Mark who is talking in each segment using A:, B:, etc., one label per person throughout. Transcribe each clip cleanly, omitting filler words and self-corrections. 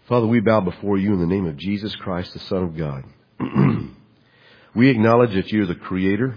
A: Father, we bow before you in the name of Jesus Christ, the Son of God. We acknowledge that you are the creator,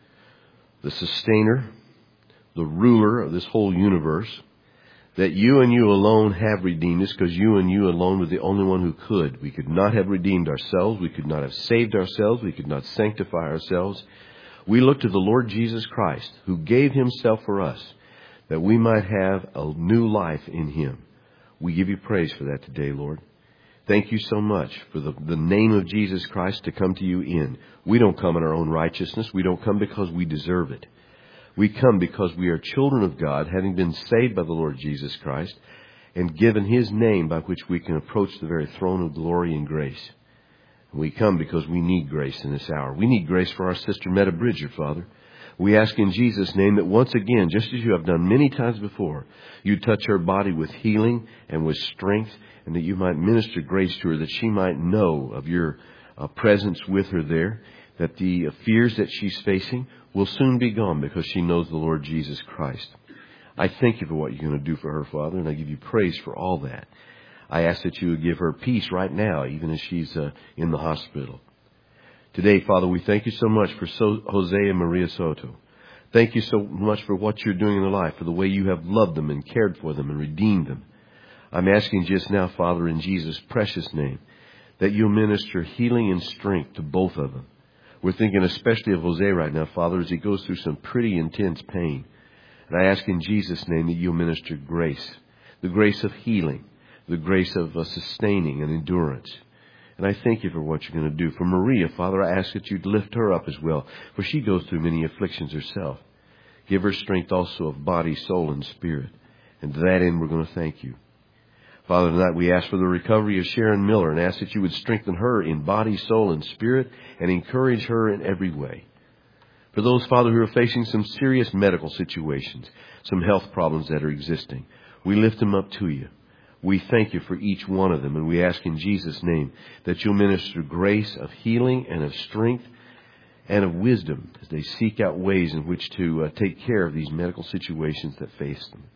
A: the sustainer, the ruler of this whole universe, that you and you alone have redeemed us because you and you alone were the only one who could. We could not have redeemed ourselves. We could not have saved ourselves. We could not sanctify ourselves. We look to the Lord Jesus Christ, who gave himself for us, that we might have a new life in him. We give you praise for that today, Lord. Thank you so much for the name of Jesus Christ to come to you in. We don't come in our own righteousness. We don't come because we deserve it. We come because we are children of God, having been saved by the Lord Jesus Christ and given his name by which we can approach the very throne of glory and grace. And we come because we need grace in this hour. We need grace for our sister Meta Bridger, Father. We ask in Jesus' name that once again, just as you have done many times before, you touch her body with healing and with strength, and that you might minister grace to her, that she might know of your presence with her there, that the fears that she's facing will soon be gone because she knows the Lord Jesus Christ. I thank you for what you're going to do for her, Father, and I give you praise for all that. I ask that you would give her peace right now, even as she's in the hospital. Today, Father, we thank you so much for Jose and Maria Soto. Thank you so much for what you're doing in their life, for the way you have loved them and cared for them and redeemed them. I'm asking just now, Father, in Jesus' precious name, that you'll minister healing and strength to both of them. We're thinking especially of Jose right now, Father, as he goes through some pretty intense pain. And I ask in Jesus' name that you'll minister grace, the grace of healing, the grace of sustaining and endurance. And I thank you for what you're going to do. For Maria, Father, I ask that you'd lift her up as well, for she goes through many afflictions herself. Give her strength also of body, soul, and spirit. And to that end, we're going to thank you. Father, tonight we ask for the recovery of Sharon Miller and ask that you would strengthen her in body, soul, and spirit and encourage her in every way. For those, Father, who are facing some serious medical situations, some health problems that are existing, we lift them up to you. We thank you for each one of them, and we ask in Jesus' name that you'll minister grace of healing and of strength and of wisdom as they seek out ways in which to take care of these medical situations that face them.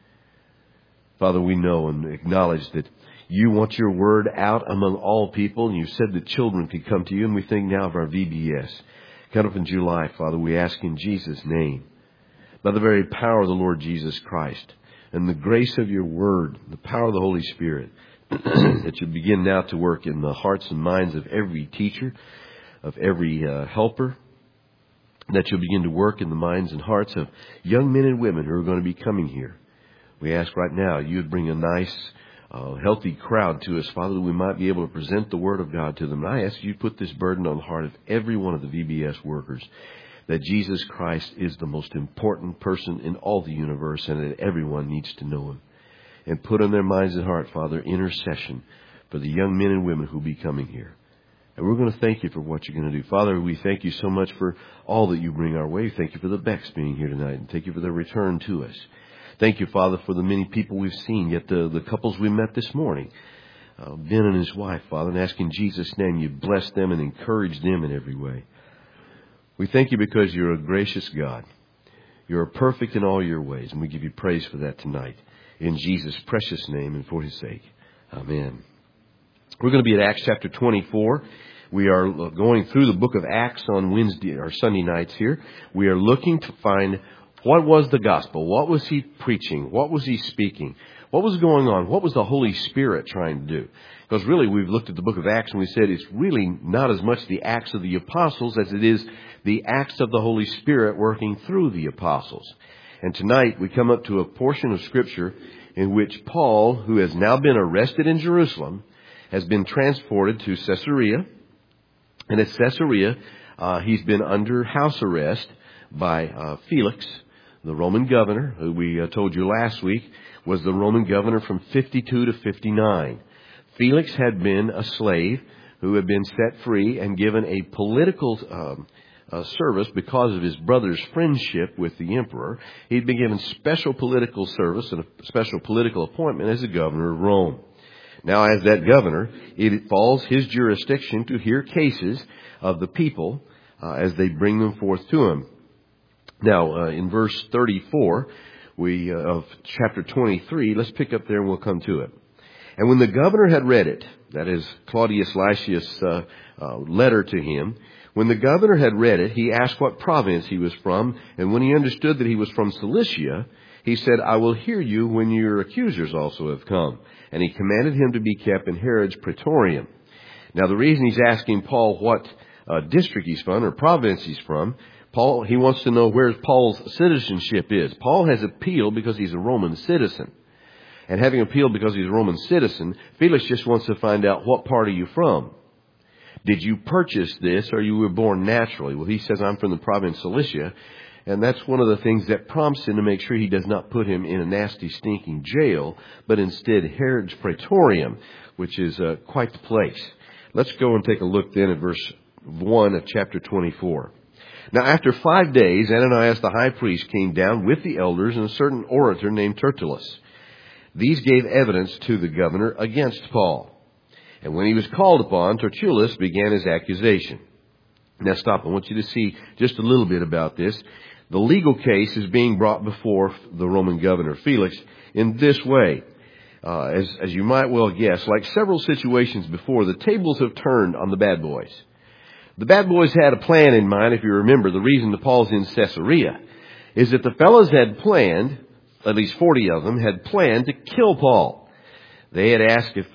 A: Father, we know and acknowledge that you want your word out among all people, and you said that children could come to you, and we think now of our VBS. Coming up in July, Father, we ask in Jesus' name, by the very power of the Lord Jesus Christ, and the grace of your word, the power of the Holy Spirit, that you begin now to work in the hearts and minds of every teacher, of every helper, that you'll begin to work in the minds and hearts of young men and women who are going to be coming here. We ask right now you would bring a nice, healthy crowd to us, Father, that we might be able to present the Word of God to them. And I ask you to put this burden on the heart of every one of the VBS workers, that Jesus Christ is the most important person in all the universe and that everyone needs to know him. And put on their minds and heart, Father, intercession for the young men and women who will be coming here. And we're going to thank you for what you're going to do. Father, we thank you so much for all that you bring our way. Thank you for the Becks being here tonight, and thank you for their return to us. Thank you, Father, for the many people we've seen, yet the couples we met this morning, Ben and his wife, Father, and ask in Jesus' name you bless them and encourage them in every way. We thank you because you're a gracious God. You're perfect in all your ways, and we give you praise for that tonight. In Jesus' precious name and for his sake. Amen. We're going to be at Acts chapter 24. We are going through the book of Acts on Wednesday or Sunday nights here. We are looking to find what was the gospel? What was he preaching? What was he speaking? What was going on? What was the Holy Spirit trying to do? Because really we've looked at the book of Acts and we said it's really not as much the Acts of the Apostles as it is the acts of the Holy Spirit working through the Apostles. And tonight we come up to a portion of Scripture in which Paul, who has now been arrested in Jerusalem, has been transported to Caesarea. And at Caesarea, he's been under house arrest by Felix, the Roman governor, who we told you last week was the Roman governor from 52 to 59. Felix had been a slave who had been set free and given a political service because of his brother's friendship with the emperor. He'd been given special political service and a special political appointment as the governor of Rome. Now, as that governor, it falls his jurisdiction to hear cases of the people as they bring them forth to him. Now, in verse 34 of chapter 23, let's pick up there and we'll come to it. And when the governor had read it, that is Claudius Lysias' letter to him, when the governor had read it, he asked what province he was from, and when he understood that he was from Cilicia, he said, I will hear you when your accusers also have come. And he commanded him to be kept in Herod's praetorium. Now the reason he's asking Paul what district he's from or province he's from, he wants to know where Paul's citizenship is. Paul has appealed because he's a Roman citizen. And having appealed because he's a Roman citizen, Felix just wants to find out, what part are you from? Did you purchase this or you were born naturally? Well, he says, I'm from the province of Cilicia. And that's one of the things that prompts him to make sure he does not put him in a nasty, stinking jail, but instead Herod's praetorium, which is quite the place. Let's go and take a look then at verse 1 of chapter 24. Now after 5 days, Ananias the high priest came down with the elders and a certain orator named Tertullus. These gave evidence to the governor against Paul. And when he was called upon, Tertullus began his accusation. Now stop. I want you to see just a little bit about this. The legal case is being brought before the Roman governor Felix in this way. As you might well guess, like several situations before, the tables have turned on the bad boys. The bad boys had a plan in mind. If you remember, the reason that Paul's in Caesarea is that the fellows had planned, at least 40 of them, had planned to kill Paul. They had asked if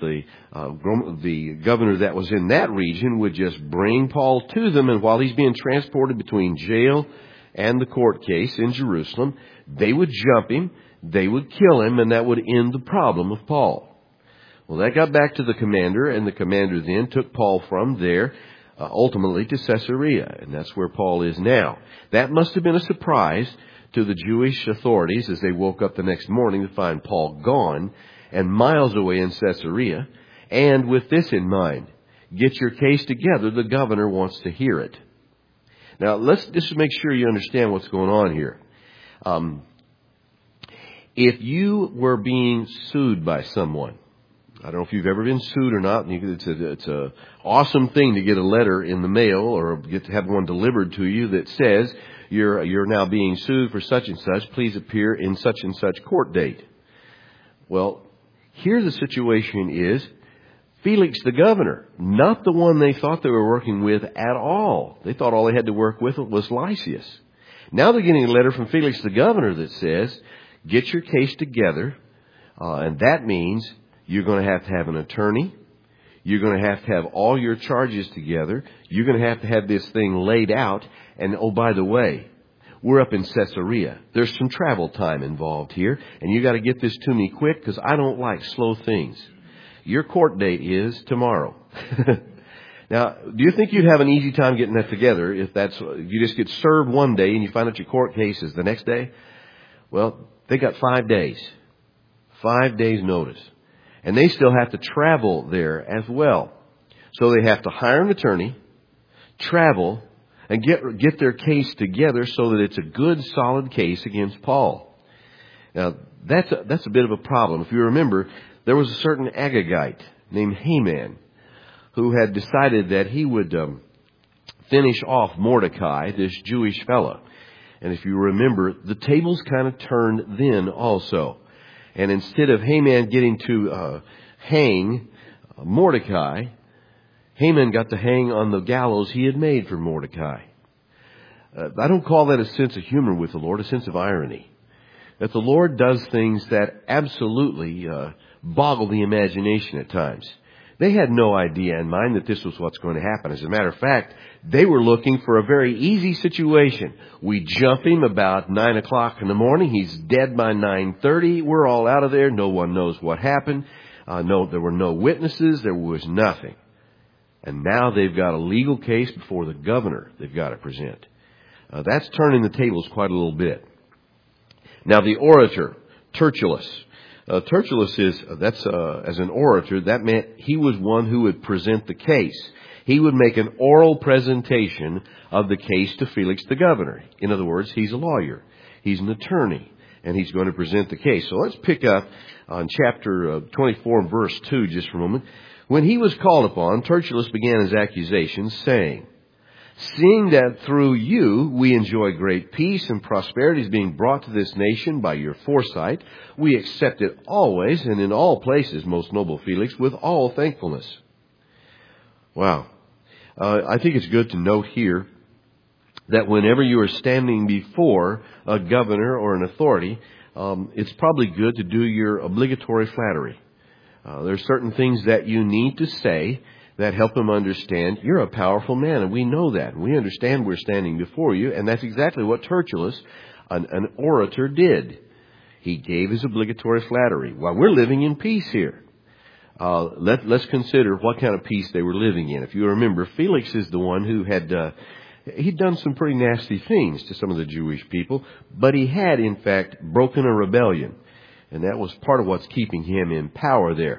A: the governor that was in that region would just bring Paul to them, and while he's being transported between jail and the court case in Jerusalem, they would jump him, they would kill him, and that would end the problem of Paul. Well, that got back to the commander, and the commander then took Paul from there, ultimately to Caesarea, and that's where Paul is now. That must have been a surprise to the Jewish authorities as they woke up the next morning to find Paul gone and miles away in Caesarea. And with this in mind, get your case together. The governor wants to hear it. Now, let's just make sure you understand what's going on here. If you were being sued by someone, I don't know if you've ever been sued or not. It's a awesome thing to get a letter in the mail or get to have one delivered to you that says you're now being sued for such and such. Please appear in such and such court date. Well, here the situation is Felix the governor, not the one they thought they were working with at all. They thought all they had to work with was Lysias. Now they're getting a letter from Felix the governor that says, get your case together, and that means you're going to have an attorney. You're going to have all your charges together. You're going to have this thing laid out. And, oh, by the way, we're up in Caesarea. There's some travel time involved here. And you got to get this to me quick because I don't like slow things. Your court date is tomorrow. Now, do you think you'd have an easy time getting that together if you just get served one day and you find out your court case is the next day? Well, they got 5 days. 5 days notice. And they still have to travel there as well. So they have to hire an attorney, travel, and get their case together so that it's a good, solid case against Paul. Now, that's a bit of a problem. If you remember, there was a certain Agagite named Haman who had decided that he would finish off Mordecai, this Jewish fellow. And if you remember, the tables kind of turned then also. And instead of Haman getting to hang Mordecai, Haman got to hang on the gallows he had made for Mordecai. I don't call that a sense of humor with the Lord, a sense of irony. That the Lord does things that absolutely boggle the imagination at times. They had no idea in mind that this was what's going to happen. As a matter of fact, they were looking for a very easy situation. We jump him about 9 o'clock in the morning. He's dead by 9:30. We're all out of there. No one knows what happened. There were no witnesses. There was nothing. And now they've got a legal case before the governor they've got to present. That's turning the tables quite a little bit. Now the orator, Tertullus. Tertullus as an orator, that meant he was one who would present the case. He would make an oral presentation of the case to Felix the governor. In other words, he's a lawyer. He's an attorney. And he's going to present the case. So let's pick up on chapter 24, verse 2 just for a moment. When he was called upon, Tertullus began his accusations, saying, Seeing that through you we enjoy great peace and prosperity is being brought to this nation by your foresight, we accept it always and in all places, most noble Felix, with all thankfulness. Wow. I think it's good to note here that whenever you are standing before a governor or an authority, it's probably good to do your obligatory flattery. There are certain things that you need to say that help him understand you're a powerful man, and we know that. We understand we're standing before you, and that's exactly what Tertullus, an orator, did. He gave his obligatory flattery. While we're living in peace here, let's consider what kind of peace they were living in. If you remember, Felix is the one who had he'd done some pretty nasty things to some of the Jewish people, but he had, in fact, broken a rebellion, and that was part of what's keeping him in power there.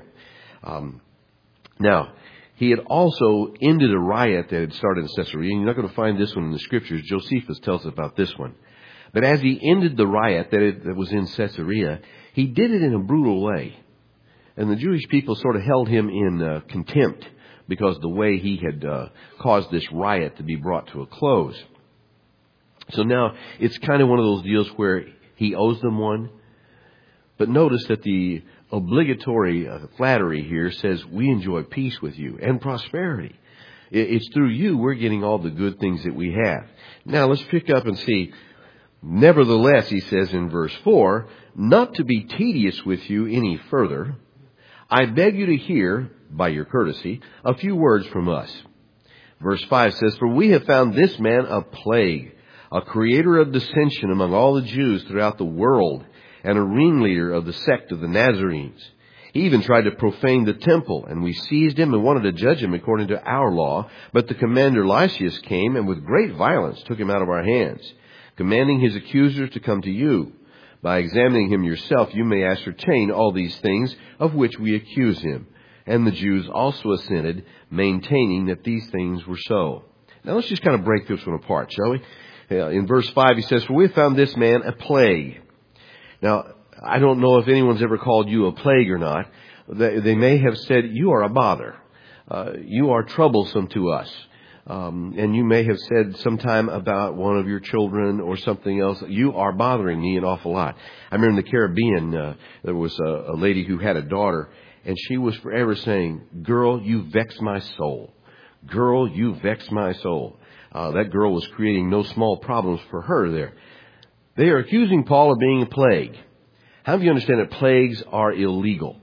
A: Now, he had also ended a riot that had started in Caesarea. And you're not going to find this one in the Scriptures. Josephus tells us about this one. But as he ended the riot that was in Caesarea, he did it in a brutal way. And the Jewish people sort of held him in contempt because of the way he had caused this riot to be brought to a close. So now it's kind of one of those deals where he owes them one. But notice that the obligatory flattery here says we enjoy peace with you and prosperity. It's through you we're getting all the good things that we have. Now let's pick up and see. Nevertheless, he says in verse 4, not to be tedious with you any further, I beg you to hear, by your courtesy, a few words from us. Verse 5 says, for we have found this man a plague, a creator of dissension among all the Jews throughout the world, and a ringleader of the sect of the Nazarenes. He even tried to profane the temple, and we seized him and wanted to judge him according to our law. But the commander Lysias came and with great violence took him out of our hands, commanding his accusers to come to you. By examining him yourself, you may ascertain all these things of which we accuse him. And the Jews also assented, maintaining that these things were so. Now let's just kind of break this one apart, shall we? In verse 5 he says, for we have found this man a plague. Now, I don't know if anyone's ever called you a plague or not. They may have said, you are a bother. You are troublesome to us. And you may have said sometime about one of your children or something else, you are bothering me an awful lot. I remember in the Caribbean, there was a lady who had a daughter, and she was forever saying, girl, you vex my soul. Girl, you vex my soul. That girl was creating no small problems for her there. They are accusing Paul of being a plague. How do you understand that plagues are illegal?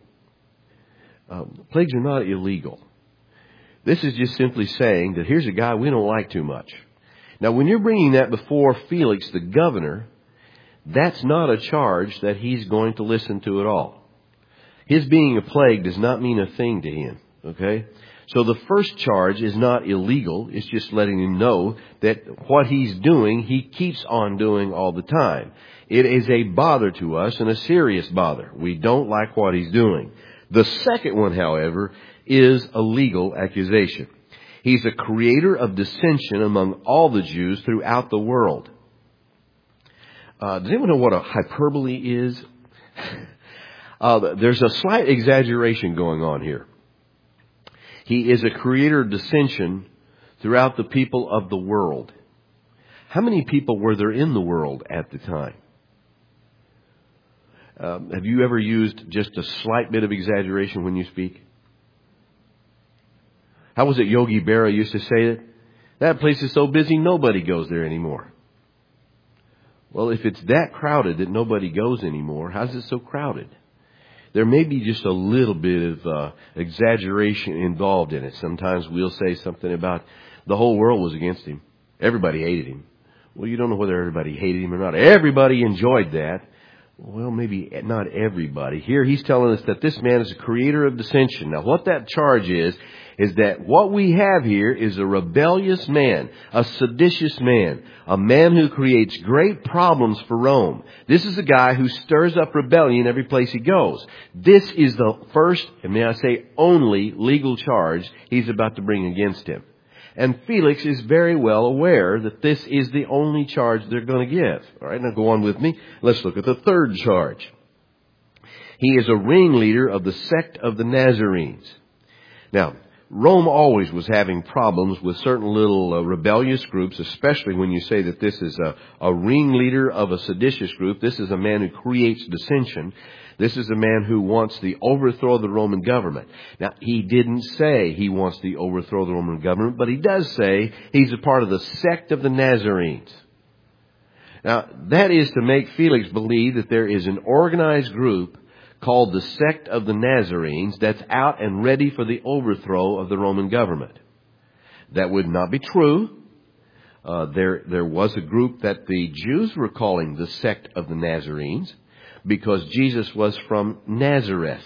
A: Plagues are not illegal. This is just simply saying that here's a guy we don't like too much. Now, when you're bringing that before Felix, the governor, that's not a charge that he's going to listen to at all. His being a plague does not mean a thing to him. Okay? So the first charge is not illegal. It's just letting him know that what he's doing, he keeps on doing all the time. It is a bother to us and a serious bother. We don't like what he's doing. The second one, however, is a legal accusation. He's a creator of dissension among all the Jews throughout the world. Does anyone know what a hyperbole is? There's a slight exaggeration going on here. He is a creator of dissension throughout the people of the world. How many people were there in the world at the time? Have you ever used just a slight bit of exaggeration when you speak? How was it Yogi Berra used to say it? That place is so busy nobody goes there anymore. Well, if it's that crowded that nobody goes anymore, how's it so crowded? There may be just a little bit of exaggeration involved in it. Sometimes we'll say something about the whole world was against him. Everybody hated him. Well, you don't know whether everybody hated him or not. Everybody enjoyed that. Well, maybe not everybody. Here he's telling us that this man is a creator of dissension. Now, what that charge is that what we have here is a rebellious man, a seditious man, a man who creates great problems for Rome. This is a guy who stirs up rebellion every place he goes. This is the first, and may I say only, legal charge he's about to bring against him. And Felix is very well aware that this is the only charge they're going to give. All right, now go on with me. Let's look at the third charge. He is a ringleader of the sect of the Nazarenes. Now, Rome always was having problems with certain little rebellious groups, especially when you say that this is a ringleader of a seditious group. This is a man who creates dissension. This is a man who wants the overthrow of the Roman government. Now, he didn't say he wants the overthrow of the Roman government, but he does say he's a part of the sect of the Nazarenes. Now, that is to make Felix believe that there is an organized group called the sect of the Nazarenes that's out and ready for the overthrow of the Roman government. That would not be true. There was a group that the Jews were calling the sect of the Nazarenes because Jesus was from Nazareth.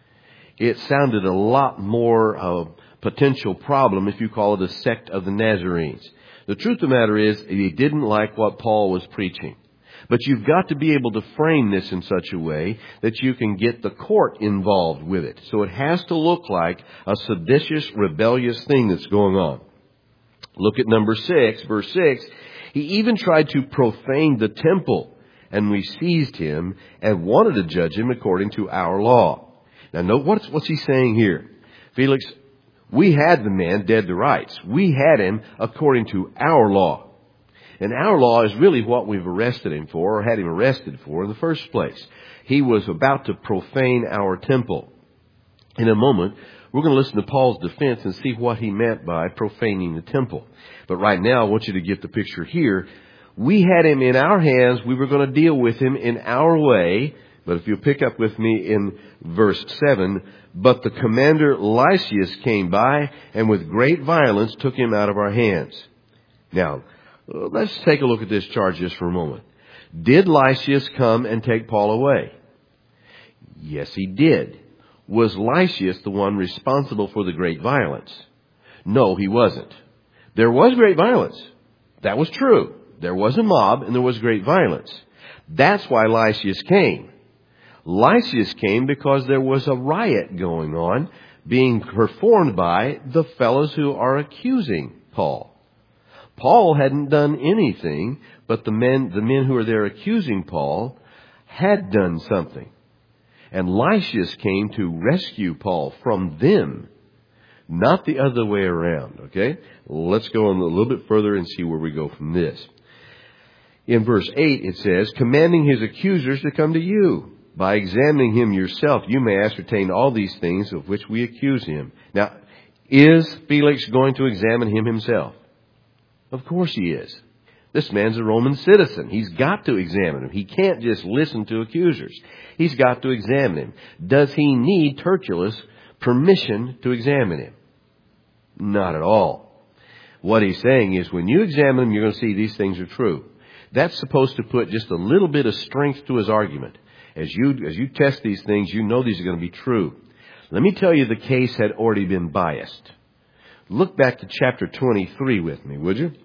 A: It sounded a lot more potential problem if you call it a sect of the Nazarenes. The truth of the matter is, he didn't like what Paul was preaching. But you've got to be able to frame this in such a way that you can get the court involved with it. So it has to look like a seditious, rebellious thing that's going on. Look at number 6, verse 6. He even tried to profane the temple, and we seized him and wanted to judge him according to our law. Now note what's he saying here? Felix, we had the man dead to rights. We had him according to our law. And our law is really what we've arrested him for, or had him arrested for in the first place. He was about to profane our temple. In a moment, we're going to listen to Paul's defense and see what he meant by profaning the temple. But right now, I want you to get the picture here. We had him in our hands. We were going to deal with him in our way. But if you'll pick up with me in verse 7, but the commander Lysias came by and with great violence took him out of our hands. Now, let's take a look at this charge just for a moment. Did Lysias come and take Paul away? Yes, he did. Was Lysias the one responsible for the great violence? No, he wasn't. There was great violence. That was true. There was a mob and there was great violence. That's why Lysias came. Lysias came because there was a riot going on being performed by the fellows who are accusing Paul. Paul hadn't done anything, but the men who are there accusing Paul had done something. And Lysias came to rescue Paul from them, not the other way around. Okay? Let's go on a little bit further and see where we go from this. In verse 8 it says, commanding his accusers to come to you. By examining him yourself, you may ascertain all these things of which we accuse him. Now, is Felix going to examine him himself? Of course he is. This man's a Roman citizen. He's got to examine him. He can't just listen to accusers. He's got to examine him. Does he need Tertullus' permission to examine him? Not at all. What he's saying is when you examine him, you're going to see these things are true. That's supposed to put just a little bit of strength to his argument. As you test these things, you know these are going to be true. Let me tell you, the case had already been biased. Look back to chapter 23 with me, would you?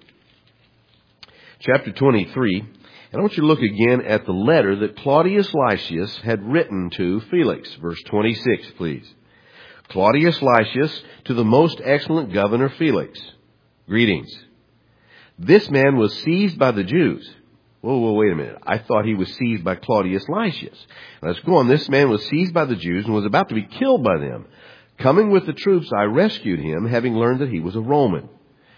A: Chapter 23. And I want you to look again at the letter that Claudius Lysias had written to Felix. Verse 26, please. Claudius Lysias to the most excellent governor Felix. Greetings. This man was seized by the Jews. Whoa, wait a minute. I thought he was seized by Claudius Lysias. Let's go on. This man was seized by the Jews and was about to be killed by them. Coming with the troops, I rescued him, having learned that he was a Roman.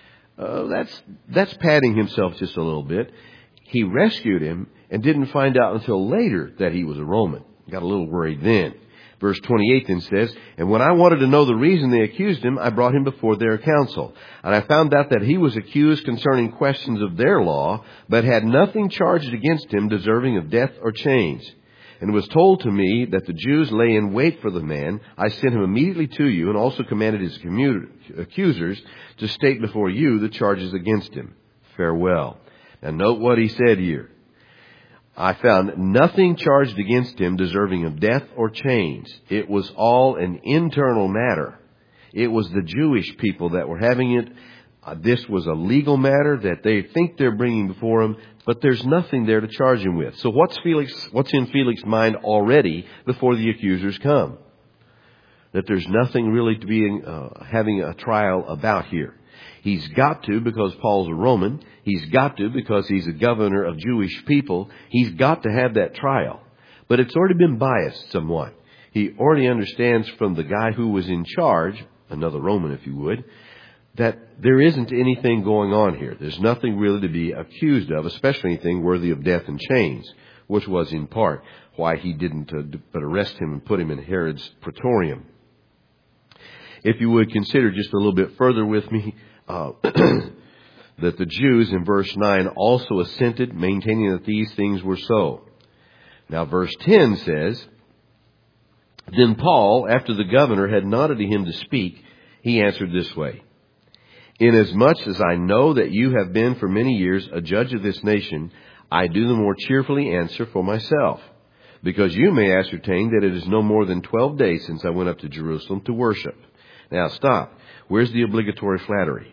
A: That's padding himself just a little bit. He rescued him and didn't find out until later that he was a Roman. Got a little worried then. Verse 28 then says, and when I wanted to know the reason they accused him, I brought him before their council. And I found out that he was accused concerning questions of their law, but had nothing charged against him deserving of death or chains. And it was told to me that the Jews lay in wait for the man. I sent him immediately to you and also commanded his accusers to state before you the charges against him. Farewell. Now note what he said here. I found nothing charged against him deserving of death or chains. It was all an internal matter. It was the Jewish people that were having it. This was a legal matter that they think they're bringing before him, but there's nothing there to charge him with. So what's in Felix's mind already before the accusers come? That there's nothing really to be having a trial about here. He's got to because Paul's a Roman. He's got to because he's a governor of Jewish people. He's got to have that trial. But it's already been biased somewhat. He already understands from the guy who was in charge, another Roman if you would, that there isn't anything going on here. There's nothing really to be accused of, especially anything worthy of death and chains, which was in part why he didn't but arrest him and put him in Herod's praetorium. If you would consider just a little bit further with me, that the Jews in verse 9 also assented, maintaining that these things were so. Now verse 10 says, Then Paul, after the governor had nodded to him to speak, he answered this way, Inasmuch as I know that you have been for many years a judge of this nation, I do the more cheerfully answer for myself, because you may ascertain that it is no more than 12 days since I went up to Jerusalem to worship. Now stop. Where's the obligatory flattery?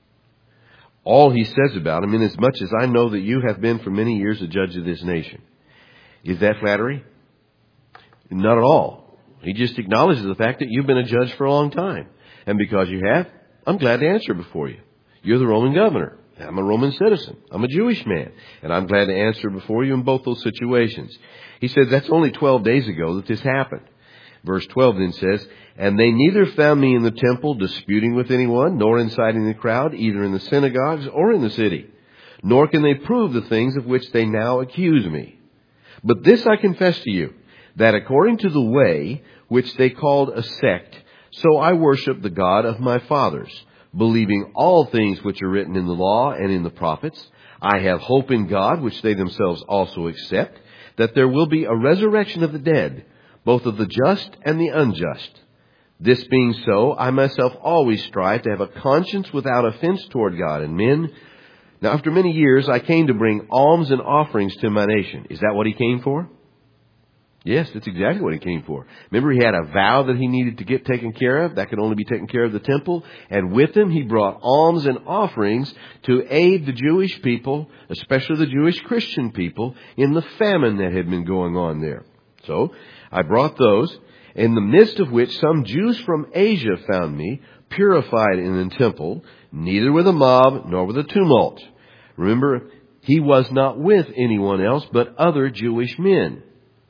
A: All he says about him, inasmuch as I know that you have been for many years a judge of this nation. Is that flattery? Not at all. He just acknowledges the fact that you've been a judge for a long time. And because you have, I'm glad to answer before you. You're the Roman governor. I'm a Roman citizen. I'm a Jewish man. And I'm glad to answer before you in both those situations. He said that's only 12 days ago that this happened. Verse 12 then says, And they neither found me in the temple disputing with anyone, nor inciting the crowd, either in the synagogues or in the city. Nor can they prove the things of which they now accuse me. But this I confess to you, that according to the way which they called a sect, so I worship the God of my fathers, believing all things which are written in the law and in the prophets. I have hope in God, which they themselves also accept, that there will be a resurrection of the dead, both of the just and the unjust. This being so, I myself always strive to have a conscience without offense toward God and men. Now, after many years, I came to bring alms and offerings to my nation. Is that what he came for? Yes, that's exactly what he came for. Remember, he had a vow that he needed to get taken care of. That could only be taken care of the temple. And with him, he brought alms and offerings to aid the Jewish people, especially the Jewish Christian people, in the famine that had been going on there. So, I brought those, in the midst of which some Jews from Asia found me, purified in the temple, neither with a mob nor with a tumult. Remember, he was not with anyone else but other Jewish men.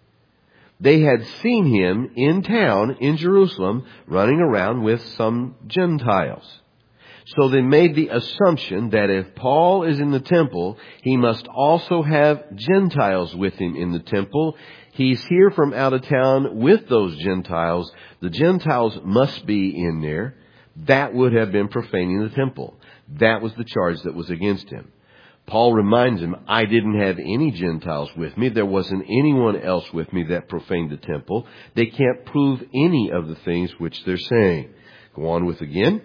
A: They had seen him in town in Jerusalem running around with some Gentiles. So they made the assumption that if Paul is in the temple, he must also have Gentiles with him in the temple. He's here from out of town with those Gentiles. The Gentiles must be in there. That would have been profaning the temple. That was the charge that was against him. Paul reminds him, I didn't have any Gentiles with me. There wasn't anyone else with me that profaned the temple. They can't prove any of the things which they're saying. Go on with again.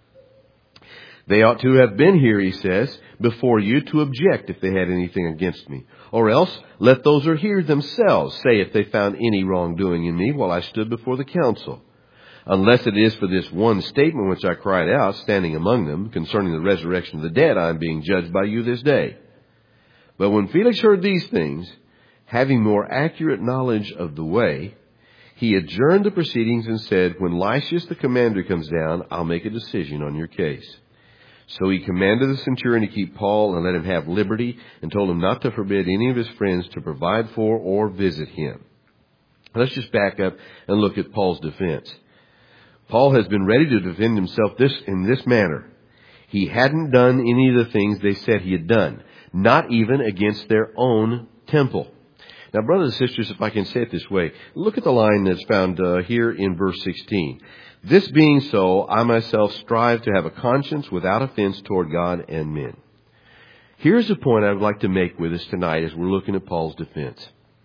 A: They ought to have been here, he says, before you to object if they had anything against me. Or else, let those who are here themselves say if they found any wrongdoing in me while I stood before the council. Unless it is for this one statement which I cried out, standing among them, concerning the resurrection of the dead, I am being judged by you this day. But when Felix heard these things, having more accurate knowledge of the way, he adjourned the proceedings and said, When Lysias the commander comes down, I'll make a decision on your case. So he commanded the centurion to keep Paul and let him have liberty, and told him not to forbid any of his friends to provide for or visit him. Let's just back up and look at Paul's defense. Paul has been ready to defend himself in this manner. He hadn't done any of the things they said he had done, not even against their own temple. Now, brothers and sisters, if I can say it this way, look at the line that's found here in verse 16. This being so, I myself strive to have a conscience without offense toward God and men. Here's a point I would like to make with us tonight as we're looking at Paul's defense.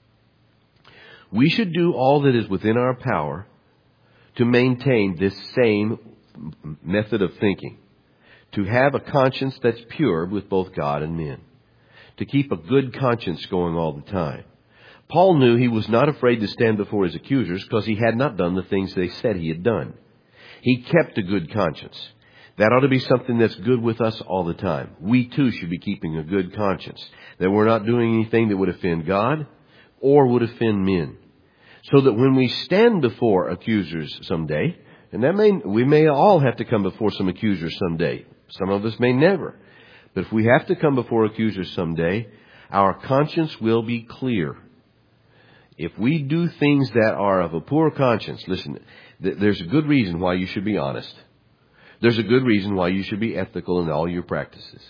A: We should do all that is within our power to maintain this same method of thinking. To have a conscience that's pure with both God and men. To keep a good conscience going all the time. Paul knew he was not afraid to stand before his accusers because he had not done the things they said he had done. He kept a good conscience. That ought to be something that's good with us all the time. We too should be keeping a good conscience. That we're not doing anything that would offend God or would offend men. So that when we stand before accusers someday, and we may all have to come before some accusers someday. Some of us may never. But if we have to come before accusers someday, our conscience will be clear. If we do things that are of a poor conscience, listen, There's a good reason why you should be honest. There's a good reason why you should be ethical in all your practices.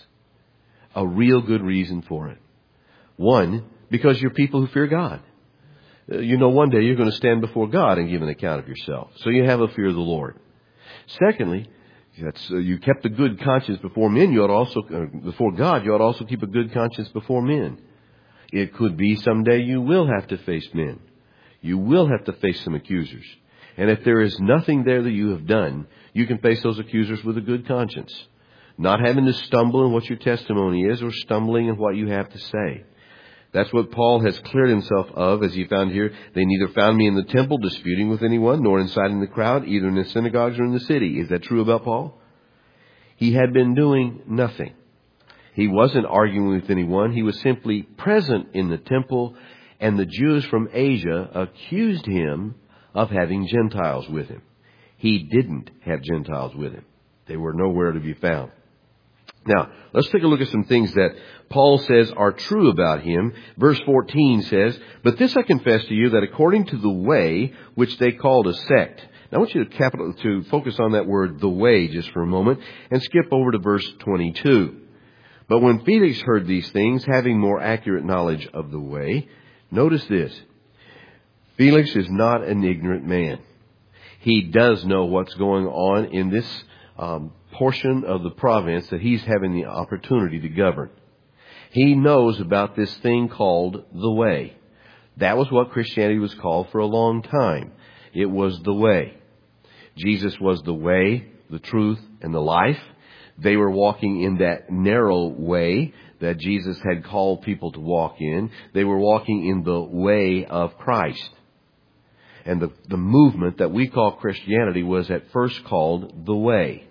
A: A real good reason for it. One, because you're people who fear God. You know one day you're going to stand before God and give an account of yourself. So you have a fear of the Lord. Secondly, you kept a good conscience before men. You ought also, before God, you ought also keep a good conscience before men. It could be someday you will have to face men. You will have to face some accusers. And if there is nothing there that you have done, you can face those accusers with a good conscience. Not having to stumble in what your testimony is or stumbling in what you have to say. That's what Paul has cleared himself of, as he found here. They neither found me in the temple disputing with anyone, nor inciting the crowd, either in the synagogues or in the city. Is that true about Paul? He had been doing nothing. He wasn't arguing with anyone. He was simply present in the temple, and the Jews from Asia accused him of having Gentiles with him. He didn't have Gentiles with him. They were nowhere to be found. Now, let's take a look at some things that Paul says are true about him. Verse 14 says, "But this I confess to you, that according to the way which they called a sect." Now I want you to focus on that word, the way, just for a moment, and skip over to verse 22. "But when Felix heard these things, having more accurate knowledge of the way," notice this, Felix is not an ignorant man. He does know what's going on in this portion of the province that he's having the opportunity to govern. He knows about this thing called the way. That was what Christianity was called for a long time. It was the way. Jesus was the way, the truth, and the life. They were walking in that narrow way that Jesus had called people to walk in. They were walking in the way of Christ. And the movement that we call Christianity was at first called the way.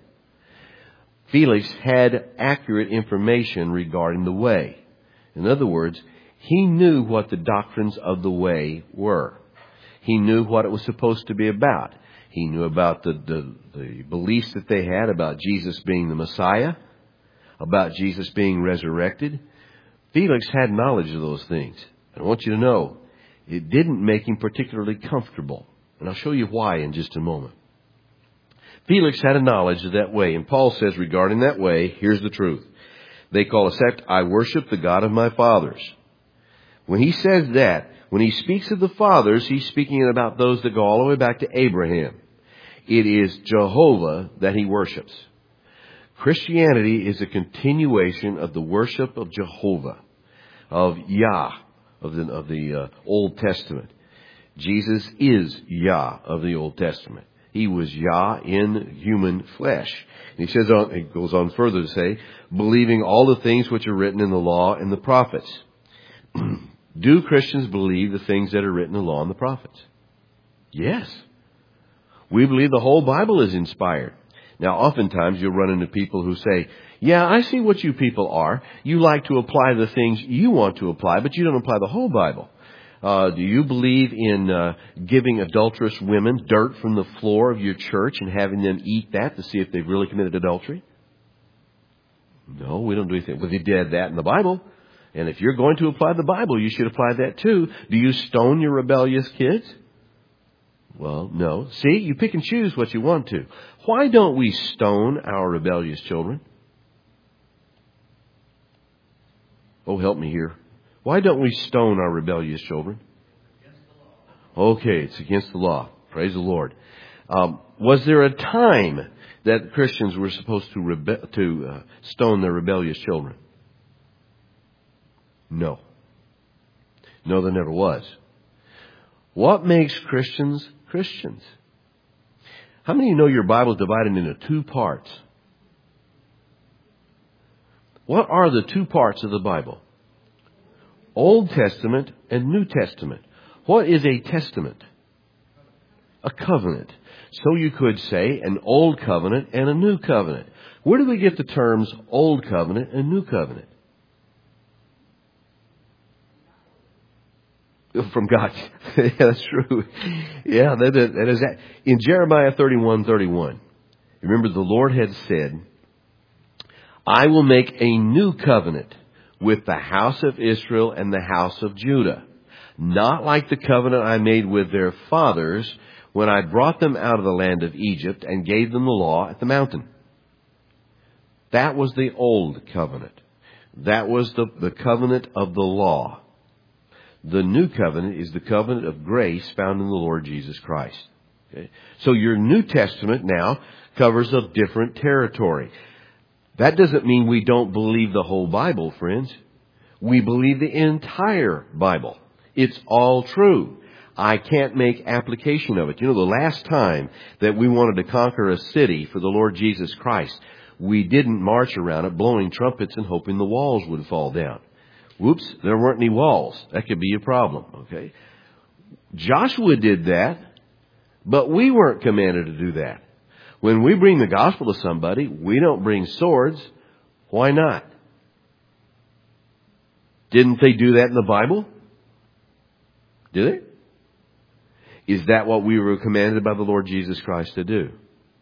A: Felix had accurate information regarding the way. In other words, he knew what the doctrines of the way were. He knew what it was supposed to be about. He knew about the beliefs that they had about Jesus being the Messiah, about Jesus being resurrected. Felix had knowledge of those things. I want you to know, it didn't make him particularly comfortable. And I'll show you why in just a moment. Felix had a knowledge of that way. And Paul says regarding that way, here's the truth. They call a sect, "I worship the God of my fathers." When he says that, when he speaks of the fathers, he's speaking about those that go all the way back to Abraham. It is Jehovah that he worships. Christianity is a continuation of the worship of Jehovah, of Yah, of the Old Testament. Jesus is Yah of the Old Testament. He was Yah in human flesh. And he goes on further to say, "Believing all the things which are written in the law and the prophets." Do Christians believe the things that are written in the law and the prophets? Yes. We believe the whole Bible is inspired. Now, oftentimes you'll run into people who say, "Yeah, I see what you people are. You like to apply the things you want to apply, but you don't apply the whole Bible. Do you believe in giving adulterous women dirt from the floor of your church and having them eat that to see if they've really committed adultery?" No, we don't do anything. But they did that in the Bible. And if you're going to apply the Bible, you should apply that too. Do you stone your rebellious kids? Well, no. See, you pick and choose what you want to. Why don't we stone our rebellious children? Oh, help me here. Why don't we stone our rebellious children? Okay, it's against the law. Praise the Lord. Was there a time that Christians were supposed to stone their rebellious children? No. No, there never was. What makes Christians Christians? How many of you know your Bible is divided into two parts? What are the two parts of the Bible? Old Testament and New Testament. What is a testament? A covenant. So you could say an old covenant and a new covenant. Where do we get the terms old covenant and new covenant? From God. Yeah, that's true. Yeah, that is that. In Jeremiah 31:31, remember the Lord had said, "I will make a new covenant with the house of Israel and the house of Judah, not like the covenant I made with their fathers when I brought them out of the land of Egypt and gave them the law at the mountain. That was the old covenant. That was the covenant of the law. The new covenant is the covenant of grace found in the Lord Jesus Christ. Okay? So your New Testament now covers a different territory. That doesn't mean we don't believe the whole Bible, friends. We believe the entire Bible. It's all true. I can't make application of it. You know, the last time that we wanted to conquer a city for the Lord Jesus Christ, we didn't march around it blowing trumpets and hoping the walls would fall down. Whoops, there weren't any walls. That could be a problem, okay? Joshua did that, but we weren't commanded to do that. When we bring the gospel to somebody, we don't bring swords. Why not? Didn't they do that in the Bible? Did they? Is that what we were commanded by the Lord Jesus Christ to do?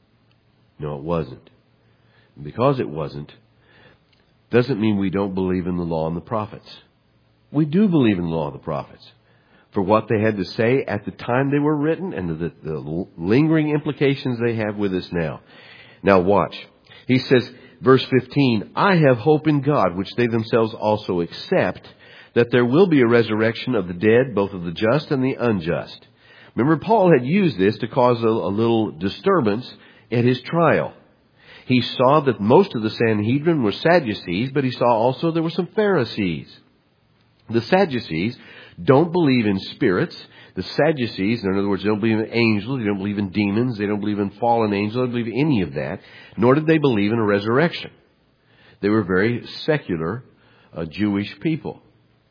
A: No, it wasn't. And because it wasn't, doesn't mean we don't believe in the law and the prophets. We do believe in the law and the prophets for what they had to say at the time they were written and the lingering implications they have with us now. Now watch. He says, verse 15, I have hope in God, which they themselves also accept, that there will be a resurrection of the dead, both of the just and the unjust. Remember, Paul had used this to cause a little disturbance at his trial. He saw that most of the Sanhedrin were Sadducees, but he saw also there were some Pharisees. The Sadducees don't believe in spirits. The Sadducees, in other words, they don't believe in angels, they don't believe in demons, they don't believe in fallen angels, they don't believe in any of that, nor did they believe in a resurrection. They were very secular Jewish people.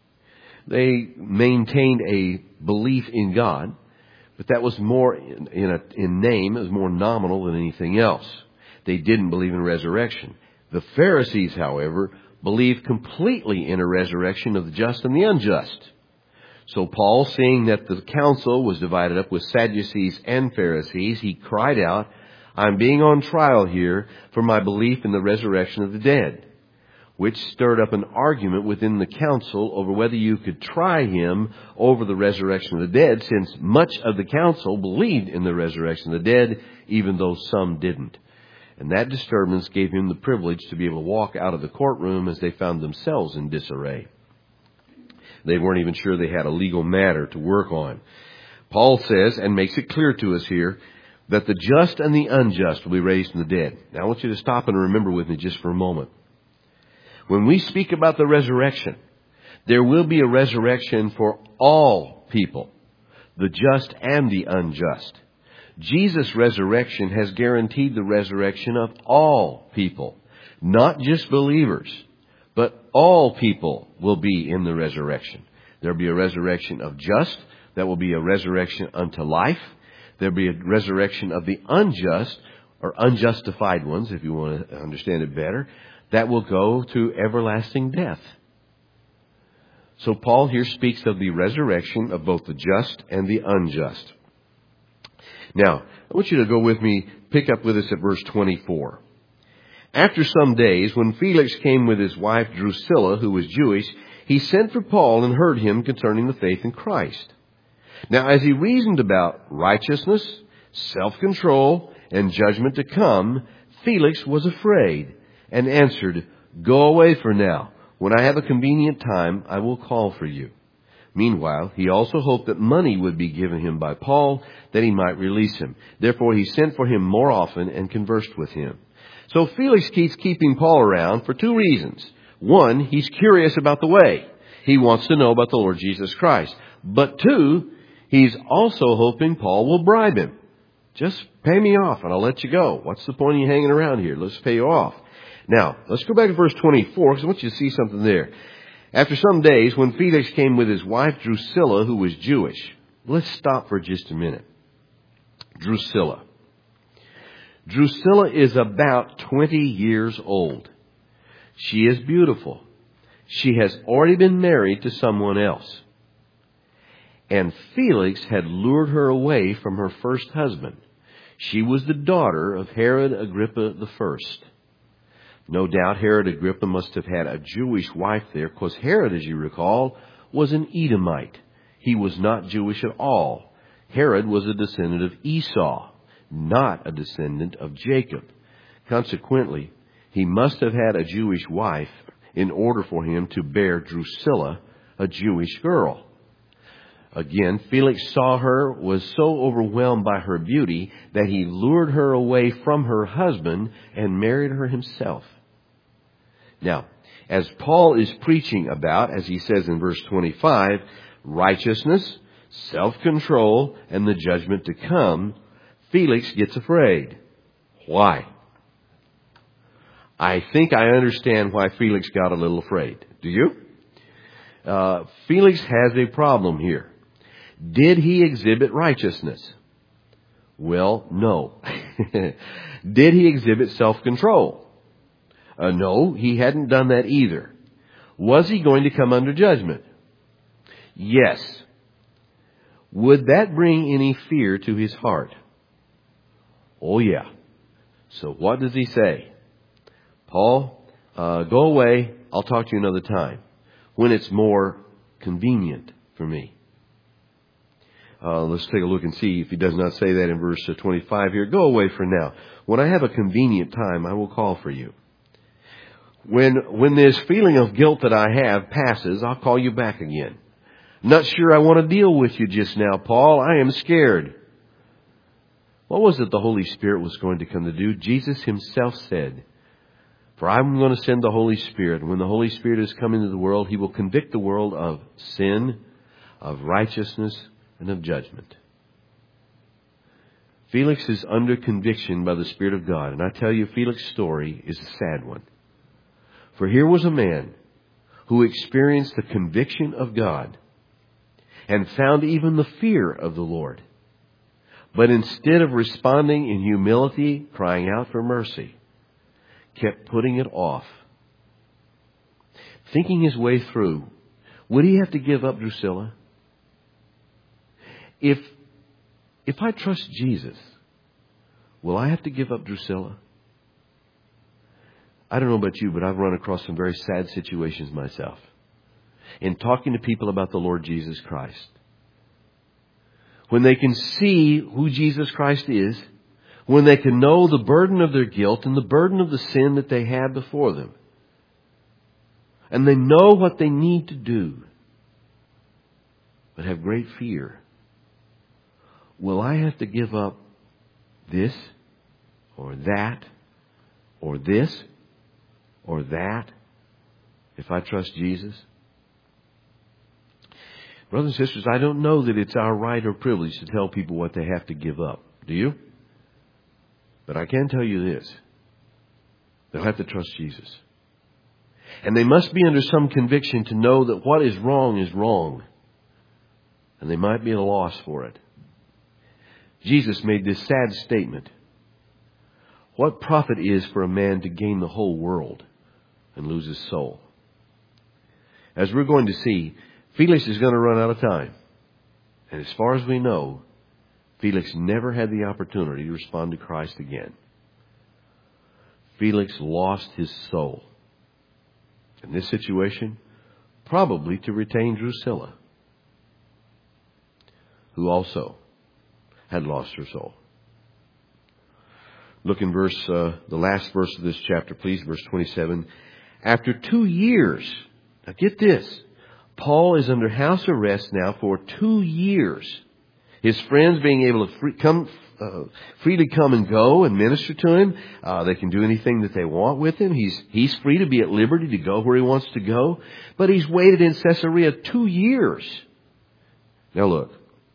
A: They maintained a belief in God, but that was more in name, it was more nominal than anything else. They didn't believe in resurrection. The Pharisees, however, believed completely in a resurrection of the just and the unjust. So Paul, seeing that the council was divided up with Sadducees and Pharisees, he cried out, I'm being on trial here for my belief in the resurrection of the dead, which stirred up an argument within the council over whether you could try him over the resurrection of the dead, since much of the council believed in the resurrection of the dead, even though some didn't. And that disturbance gave him the privilege to be able to walk out of the courtroom as they found themselves in disarray. They weren't even sure they had a legal matter to work on. Paul says, and makes it clear to us here, that the just and the unjust will be raised from the dead. Now I want you to stop and remember with me just for a moment. When we speak about the resurrection, there will be a resurrection for all people, the just and the unjust. Jesus' resurrection has guaranteed the resurrection of all people, not just believers, but all people will be in the resurrection. There will be a resurrection of just. That will be a resurrection unto life. There will be a resurrection of the unjust, or unjustified ones, if you want to understand it better. That will go to everlasting death. So Paul here speaks of the resurrection of both the just and the unjust. Now, I want you to go with me, pick up with us at verse 24. After some days, when Felix came with his wife Drusilla, who was Jewish, he sent for Paul and heard him concerning the faith in Christ. Now, as he reasoned about righteousness, self-control, and judgment to come, Felix was afraid and answered, Go away for now. When I have a convenient time, I will call for you. Meanwhile, he also hoped that money would be given him by Paul, that he might release him. Therefore, he sent for him more often and conversed with him. So Felix keeps keeping Paul around for two reasons. One, he's curious about the way. He wants to know about the Lord Jesus Christ. But two, he's also hoping Paul will bribe him. Just pay me off and I'll let you go. What's the point of you hanging around here? Let's pay you off. Now, let's go back to verse 24 because I want you to see something there. After some days, when Felix came with his wife Drusilla, who was Jewish. Let's stop for just a minute. Drusilla. Drusilla is about 20 years old. She is beautiful. She has already been married to someone else. And Felix had lured her away from her first husband. She was the daughter of Herod Agrippa I. No doubt Herod Agrippa must have had a Jewish wife there, because Herod, as you recall, was an Edomite. He was not Jewish at all. Herod was a descendant of Esau, not a descendant of Jacob. Consequently, he must have had a Jewish wife in order for him to bear Drusilla, a Jewish girl. Again, Felix saw her, was so overwhelmed by her beauty that he lured her away from her husband and married her himself. Now, as Paul is preaching about, as he says in verse 25, righteousness, self-control, and the judgment to come, Felix gets afraid. Why? I think I understand why Felix got a little afraid. Do you? Felix has a problem here. Did he exhibit righteousness? Well, no. Did he exhibit self-control? No, he hadn't done that either. Was he going to come under judgment? Yes. Would that bring any fear to his heart? Oh, yeah. So what does he say? Paul, go away. I'll talk to you another time when it's more convenient for me. Let's take a look and see if he does not say that in verse 25 here. Go away for now. When I have a convenient time, I will call for you. When this feeling of guilt that I have passes, I'll call you back again. Not sure I want to deal with you just now, Paul. I am scared. What was it the Holy Spirit was going to come to do? Jesus himself said, for I'm going to send the Holy Spirit. When the Holy Spirit has come into the world, he will convict the world of sin, of righteousness, and of judgment. Felix is under conviction by the Spirit of God. And I tell you, Felix's story is a sad one. For here was a man who experienced the conviction of God and found even the fear of the Lord. But instead of responding in humility, crying out for mercy, kept putting it off. Thinking his way through, would he have to give up Drusilla? If I trust Jesus, will I have to give up Drusilla? I don't know about you, but I've run across some very sad situations myself in talking to people about the Lord Jesus Christ. When they can see who Jesus Christ is, when they can know the burden of their guilt and the burden of the sin that they have before them, and they know what they need to do, but have great fear. Will I have to give up this or that or this or that if I trust Jesus? Brothers and sisters, I don't know that it's our right or privilege to tell people what they have to give up. Do you? But I can tell you this. They'll have to trust Jesus. And they must be under some conviction to know that what is wrong is wrong. And they might be at a loss for it. Jesus made this sad statement. What profit is for a man to gain the whole world and lose his soul? As we're going to see, Felix is going to run out of time. And as far as we know, Felix never had the opportunity to respond to Christ again. Felix lost his soul. In this situation, probably to retain Drusilla, who also had lost her soul. Look in the last verse of this chapter, please, verse 27. After 2 years, now get this, Paul is under house arrest now for 2 years. His friends being able to freely come and go and minister to him. They can do anything that they want with him. He's free to be at liberty to go where he wants to go. But he's waited in Caesarea 2 years. Now look.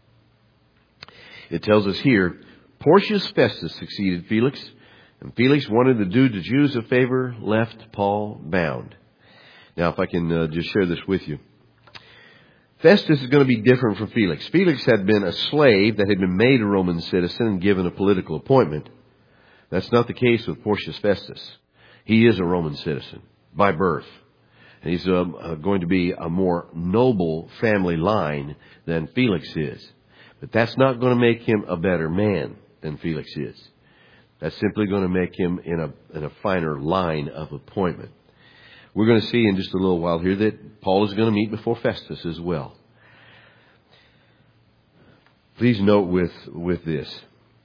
A: It tells us here, Porcius Festus succeeded Felix, and Felix wanted to do the Jews a favor, left Paul bound. Now, if I can just share this with you. Festus is going to be different from Felix. Felix had been a slave that had been made a Roman citizen and given a political appointment. That's not the case with Porcius Festus. He is a Roman citizen by birth. And he's going to be a more noble family line than Felix is. But that's not going to make him a better man than Felix is. That's simply going to make him in a finer line of appointment. We're going to see in just a little while here that Paul is going to meet before Festus as well. Please note with this.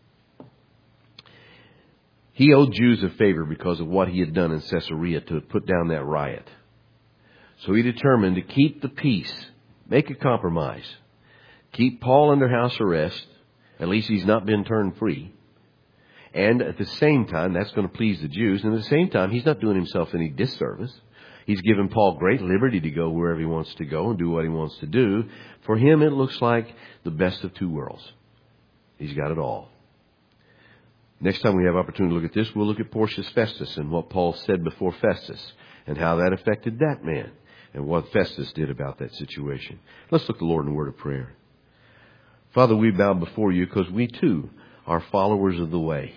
A: He owed Jews a favor because of what he had done in Caesarea to put down that riot. So he determined to keep the peace, make a compromise, keep Paul under house arrest. At least he's not been turned free. And at the same time, that's going to please the Jews. And at the same time, he's not doing himself any disservice. He's given Paul great liberty to go wherever he wants to go and do what he wants to do. For him, it looks like the best of two worlds. He's got it all. Next time we have opportunity to look at this, we'll look at Porcius Festus and what Paul said before Festus and how that affected that man and what Festus did about that situation. Let's look at the Lord in a word of prayer. Father, we bow before you because we too are followers of the way.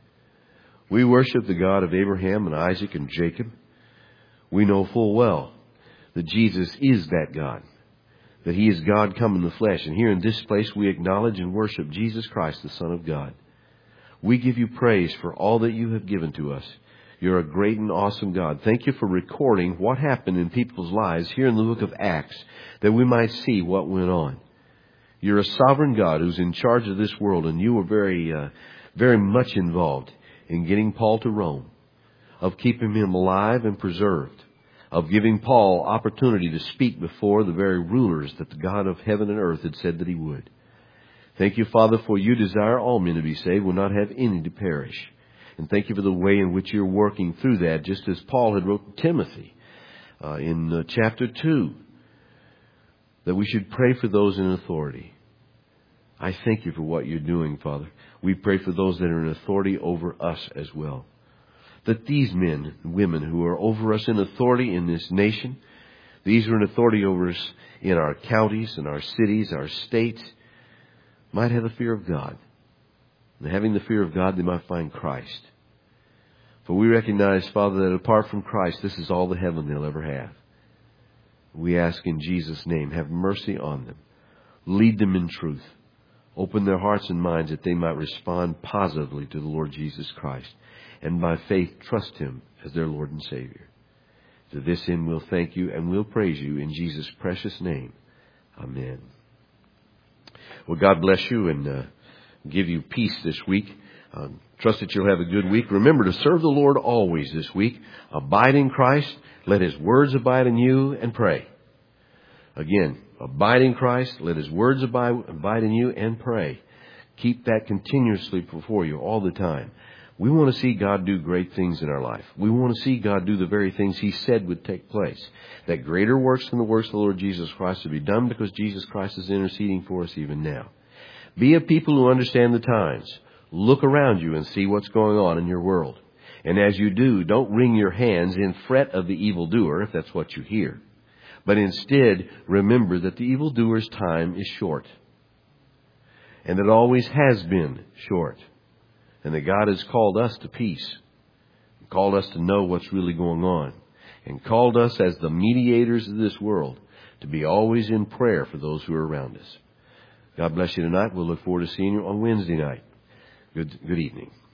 A: We worship the God of Abraham and Isaac and Jacob. We know full well that Jesus is that God, that he is God come in the flesh. And here in this place we acknowledge and worship Jesus Christ, the Son of God. We give you praise for all that you have given to us. You're a great and awesome God. Thank you for recording what happened in people's lives here in the book of Acts, that we might see what went on. You're a sovereign God who's in charge of this world, and you were very much involved in getting Paul to Rome, of keeping him alive and preserved, of giving Paul opportunity to speak before the very rulers that the God of heaven and earth had said that he would. Thank you, Father, for you desire all men to be saved, will not have any to perish. And thank you for the way in which you're working through that, just as Paul had wrote to Timothy in chapter 2, that we should pray for those in authority. I thank you for what you're doing, Father. We pray for those that are in authority over us as well. That these men and women who are over us in authority in this nation, these who are in authority over us in our counties, in our cities, our states, might have the fear of God. And having the fear of God, they might find Christ. For we recognize, Father, that apart from Christ, this is all the heaven they'll ever have. We ask in Jesus' name, have mercy on them. Lead them in truth. Open their hearts and minds that they might respond positively to the Lord Jesus Christ. And by faith, trust him as their Lord and Savior. To this end, we'll thank you and we'll praise you in Jesus' precious name. Amen. Well, God bless you and give you peace this week. Trust that you'll have a good week. Remember to serve the Lord always this week. Abide in Christ. Let his words abide in you, and pray. Again, abide in Christ. Let his words abide in you, and pray. Keep that continuously before you all the time. We want to see God do great things in our life. We want to see God do the very things he said would take place. That greater works than the works of the Lord Jesus Christ will be done because Jesus Christ is interceding for us even now. Be a people who understand the times. Look around you and see what's going on in your world. And as you do, don't wring your hands in fret of the evildoer, if that's what you hear. But instead, remember that the evildoer's time is short. And it always has been short. And that God has called us to peace. Called us to know what's really going on. And called us as the mediators of this world to be always in prayer for those who are around us. God bless you tonight. We'll look forward to seeing you on Wednesday night. Good evening.